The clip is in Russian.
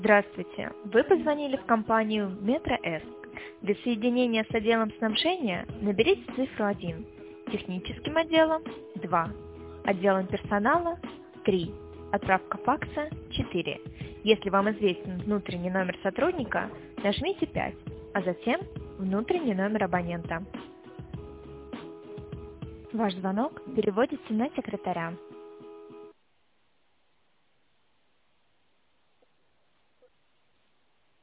Здравствуйте! Вы позвонили в компанию Метроэск. Для соединения с отделом снабжения наберите цифру 1, техническим отделом 2, отделом персонала 3, отправка факса 4. Если вам известен внутренний номер сотрудника, нажмите 5, а затем внутренний номер абонента. Ваш звонок переводится на секретаря.